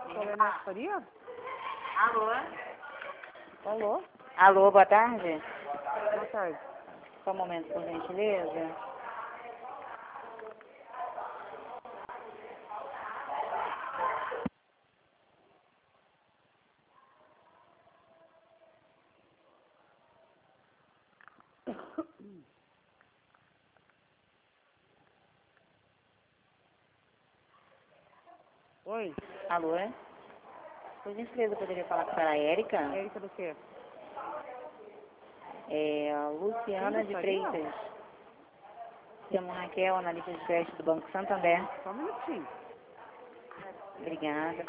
Colonel Faria? Alô? Alô? Alô, boa tarde. Boa tarde. Só um momento, por gentileza. Oi, Alô? Por gentileza, eu poderia falar com a senhora Érica? Érica do quê? É a Luciana de Freitas. Chamo Raquel, analista de crédito do Banco Santander. Só um minutinho. Obrigada.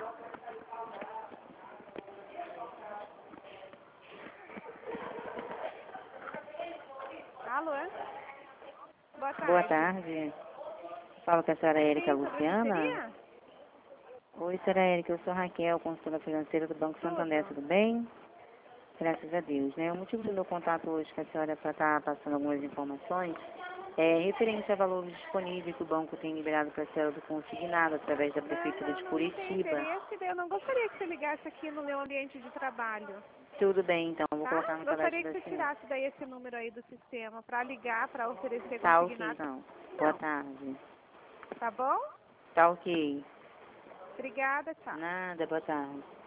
Alô? Boa tarde. Boa tarde. Falo com a senhora Érica Sim, sobre o que Luciana. seria? Oi, senhora Érica, eu sou Raquel, consultora financeira do Banco Santander, tudo bem? Graças a Deus, né? O motivo do meu contato hoje com a senhora é para estar passando algumas informações referente a valores disponíveis que o banco tem liberado para a senhora do consignado através da Prefeitura de Não tem Curitiba. interesse, eu não gostaria que você ligasse aqui no meu ambiente de trabalho, Tudo bem, então, vou tá? colocar no Gostaria cadastro que da você senhora. tirasse daí esse número aí do sistema para ligar, para oferecer Tá ok, consignado. então. Boa tarde. Tá bom? Tá ok. Obrigada, tchau. Nada, boa tarde.